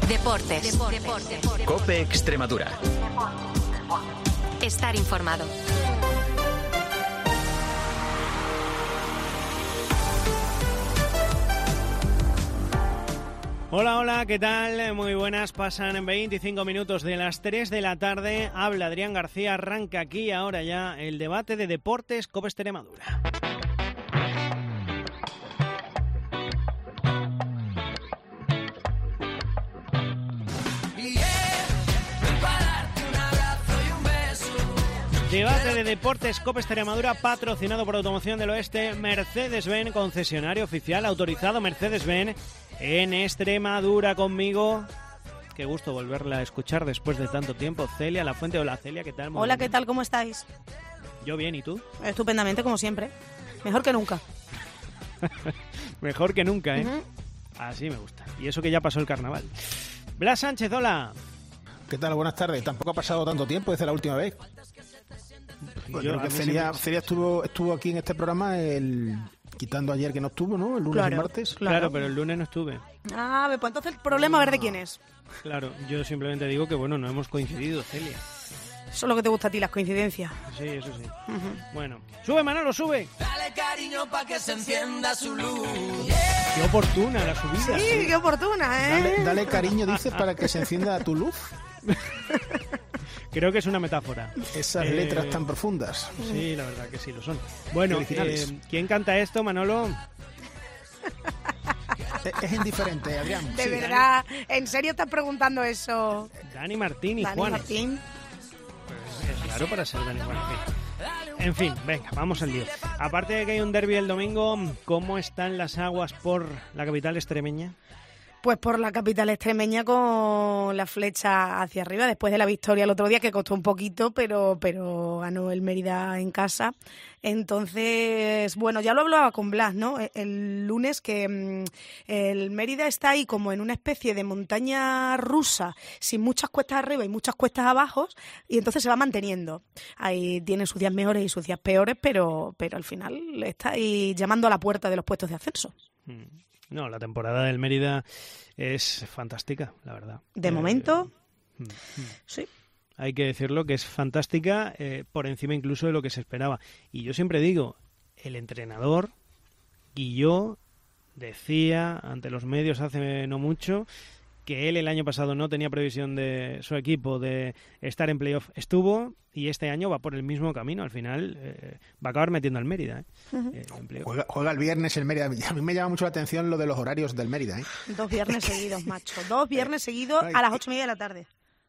Deportes. COPE Extremadura. Estar informado. Hola, hola, ¿qué tal? Muy buenas, pasan 25 minutos de las 3 de la tarde. Habla Adrián García, arranca aquí ahora ya el debate de Deportes COPE Extremadura. Debate de Deportes COPE Extremadura, patrocinado por Automoción del Oeste, Mercedes-Benz, concesionario oficial autorizado Mercedes-Benz en Extremadura. Conmigo, qué gusto volverla a escuchar después de tanto tiempo, Celia Lafuente. Hola Celia, ¿qué tal? Hola, ¿qué tal? ¿Cómo estáis? Yo bien, ¿y tú? Estupendamente, como siempre. Mejor que nunca. Mejor que nunca, ¿eh? Uh-huh. Así me gusta. Y eso que ya pasó el carnaval. Blas Sánchez, hola. ¿Qué tal? Buenas tardes. Tampoco ha pasado tanto tiempo desde la última vez. Yo creo que Celia estuvo aquí en este programa, quitando ayer que no estuvo, ¿no? El lunes y el martes. Claro, pero el lunes no estuve. Ah, pues entonces el problema a ver de quién es. Claro, yo simplemente digo que, bueno, no hemos coincidido, Celia. Eso es lo que te gusta a ti, las coincidencias. Sí, eso sí. Uh-huh. Bueno, sube Manolo, sube. Dale cariño pa' que se encienda su luz. Qué oportuna la subida. Sí, qué oportuna, ¿eh? Dale cariño, dices, para que se encienda tu luz. Creo que es una metáfora. Esas letras tan profundas. Sí, la verdad que sí, lo son. Bueno, ¿quién canta esto, Manolo? Es indiferente, Adrián. De verdad, ¿en serio estás preguntando eso? Dani Martín y Dani Juanes. Martín. Pues es claro para ser Dani Juanes. En fin, venga, vamos al lío. Aparte de que hay un derbi el domingo, ¿cómo están las aguas por la capital extremeña? Pues por la capital extremeña con la flecha hacia arriba, después de la victoria el otro día, que costó un poquito, pero ganó el Mérida en casa. Entonces, bueno, ya lo hablaba con Blas, ¿no? El lunes, que el Mérida está ahí como en una especie de montaña rusa, sin muchas cuestas arriba y muchas cuestas abajo, y entonces se va manteniendo. Ahí tiene sus días mejores y sus días peores, pero al final está ahí llamando a la puerta de los puestos de ascenso. No, la temporada del Mérida es fantástica, la verdad. De momento, sí. Hay que decirlo, que es fantástica, por encima incluso de lo que se esperaba. Y yo siempre digo, el entrenador, Guilló, decía ante los medios hace no mucho que él el año pasado no tenía previsión de su equipo de estar en playoff. Estuvo, y este año va por el mismo camino. Al final va a acabar metiendo al Mérida. Uh-huh. Juega el viernes el Mérida. A mí me llama mucho la atención lo de los horarios del Mérida. 2 viernes seguidos, macho. 2 viernes seguidos a las 8:30 de la tarde.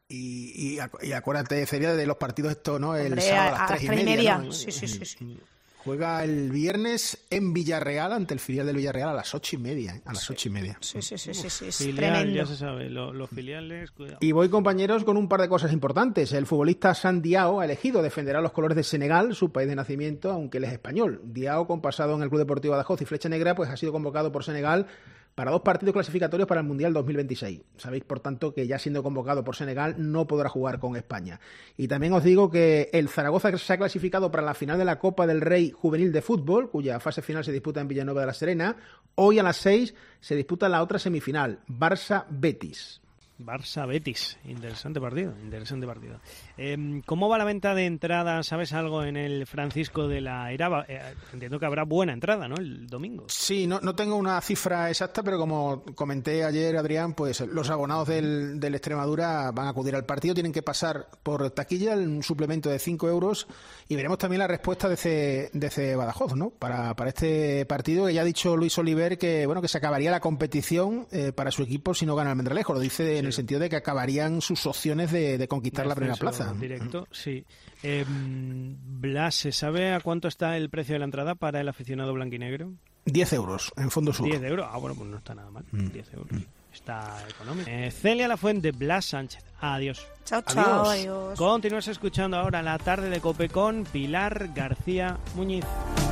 Y acuérdate, sería de los partidos esto, ¿no? El Hombre, sábado a las 3:30. ¿No? Sí. Juega el viernes en Villarreal ante el filial del Villarreal a las 8:30. A las 8:30. Sí. Es filial, tremendo. ya se sabe, los filiales, cuidado. Y voy, compañeros, con un par de cosas importantes. El futbolista San Diao ha elegido defenderá los colores de Senegal, su país de nacimiento, aunque él es español. Diao, con pasado en el Club Deportivo Badajoz y Flecha Negra, pues ha sido convocado por Senegal para 2 partidos clasificatorios para el Mundial 2026. Sabéis, por tanto, que ya siendo convocado por Senegal no podrá jugar con España. Y también os digo que el Zaragoza se ha clasificado para la final de la Copa del Rey Juvenil de Fútbol, cuya fase final se disputa en Villanueva de la Serena. Hoy a las 6 se disputa la otra semifinal, Barça-Betis. Barça-Betis, interesante partido. ¿Cómo va la venta de entradas? ¿Sabes algo en el Francisco de la Era? Entiendo que habrá buena entrada, ¿no? El domingo. Sí, no tengo una cifra exacta, pero como comenté ayer, Adrián, pues los abonados del Extremadura van a acudir al partido, tienen que pasar por taquilla, un suplemento de 5 euros, y veremos también la respuesta de ese Badajoz, ¿no? Para este partido, que ya ha dicho Luis Oliver que se acabaría la competición para su equipo si no gana el Almendralejo. Lo dice en el sentido de que acabarían sus opciones de conquistar la primera plaza. Directo, sí. Blas, ¿se sabe a cuánto está el precio de la entrada para el aficionado blanquinegro? 10 euros en Fondo Sur. 10 euros, bueno, pues no está nada mal. 10 euros. Está económico. Celia Lafuente, Blas Sánchez. Adiós. Chao, adiós. Continúas escuchando ahora La Tarde de COPE con Pilar García Muñiz.